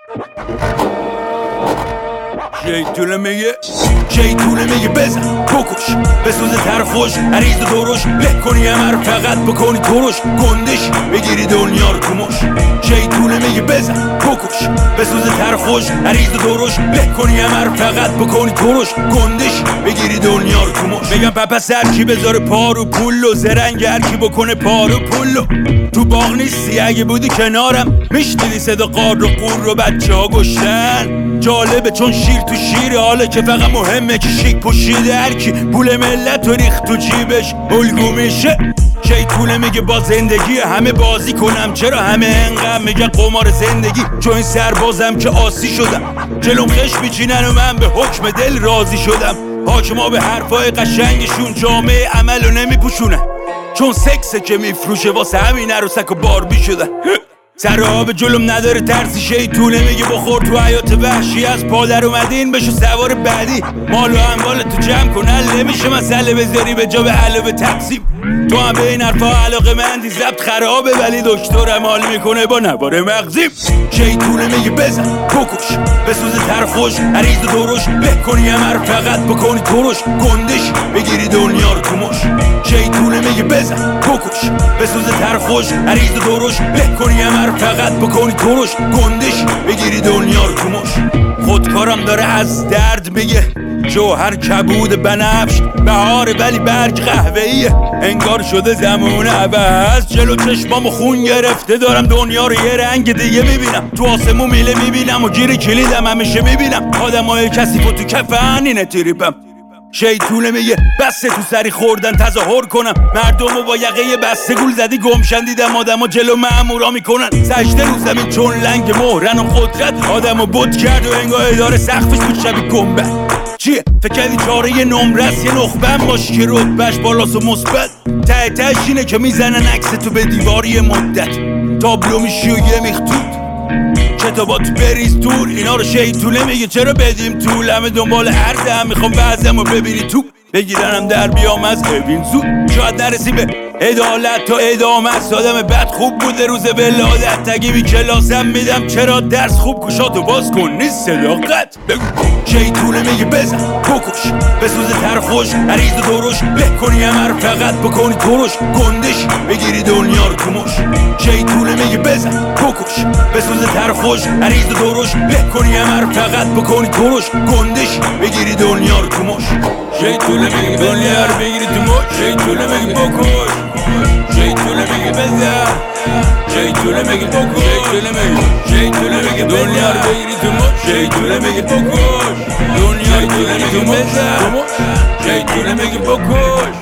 شیطونه میگه بزن بکش بسوزه تر خوش عریض و درش له کنی همه رو فقط بکنی ترش گندش بگیری دنیا رو کمش. شیطونه میگه بزن بکش بسوزه تر خوش عریض و درش له کنی همه رو فقط بکنی ترش گندش بگیری دنیا رو کمش. میگم پپس هرکی بذاره پارو پولو زرنگ هرکی بکنه پارو پولو. تو باغ نیستی اگه بودی کنارم میشنیدی صدا قار و قور رو بچه ها گشتن. جالبه چون شیر تو شیره حاله که فقط مهمه که شیک پوشیده هرکی پول ملت و ریخت تو جیبش الگو میشه. شیطونه میگه با زندگی همه بازی کنم چرا همه انقدر میگه قمار زندگی چون این سربازم که آسی شدم جلوم خش میچینن و من به حکم دل راضی شدم. حاکما به حرفای قشنگشون جامعه عملو نمیپوشونن چون سکسه که میفروشه واسه همین عروسک و باربی شدن. سر آب جلوم نداره ترسی شیطونه میگه بخور تو حیات وحشی از پادر اومدین بشو سوار بعدی مال و اموال تو جمع کن حل نمیشه مسئله بذاری به جا به علاوه تقسیم. تو هم به این حرفا علاقه مندی ضبط خرابه ولی دکترم حال میکنه با نوار مغزیم. شیطونه میگه بزن بکش بسوزه تر خوش عریض و درش له کنی همه رو فقط بکنی ترش گندش بگیری دنیا رو کمش. شیطونه میگه بزن بکش بسوزه تر خوش عریض و درش له کنی همه رو فقط بکنی ترش گندش بگیری دنیا رو کمش. خودکارم داره از درد میگه جوهر کبود بنفش بهاره ولی برگ قهوه‌ایه انگار شده زمان عوض. جلو چشمامو خون گرفته دارم دنیا رو یه رنگ دیگه میبینم تو آسمون میله میبینم و گیر کلیدم همیشه میبینم آدمای کثیف و تو کفن اینه تریپم. شیطونه میگه بسه تو سری خوردن تظاهر کنم مردمو با یقه بسته گول زدی گمشن دیدم آدمو جلو مامورا میکنن سجده رو زمین چون لنگ مهرن و قدرت آدمو بت کرد و انگار اداره سقفش بود شبیه گنبد. چیه فکر کردی چاره یه نمرس یه نخبم باش که رتبهش بالاست و مثبت ته تهش اینه که میزنن عکس تو به دیواری مدت تابلو میشی و یه میختود کتابات بریز دور. اینا رو شیطونه میگه چرا بدیم طول همه دنبال عرضه هم میخوام بعضم رو ببینی تو بگیرنم در بیام از ببین زود شاید نرسی به عدالت تا ادامه است. آدم بد خوب بوده روز ولادت تگی بی کلاسم میدم چرا درس خوب کشاتو باز کن نیست صداقت بگو. شیطونه میگه بزن بکش بسوزه تر خوش عریض و درش له کنی همه رو فقط بکنی ترش گندش بگیری دنیا رو کمش. شیطونه میگه بزن بکش بسوزه تر خوش عریض و درش له کنی همه رو فقط بکنی ترش گندش بگیری دنیا رو کمش. شیطونه میگه دنیا رو بگیری تو مش. شیطونه میگه بکش شیطونه میگه بزن شیطونه میگه بکش شیطونه میگه دنیا رو بگیری تو مش. شیطونه میگه بکش دنیا رو بگیری تو مش. شیطونه میگه بکش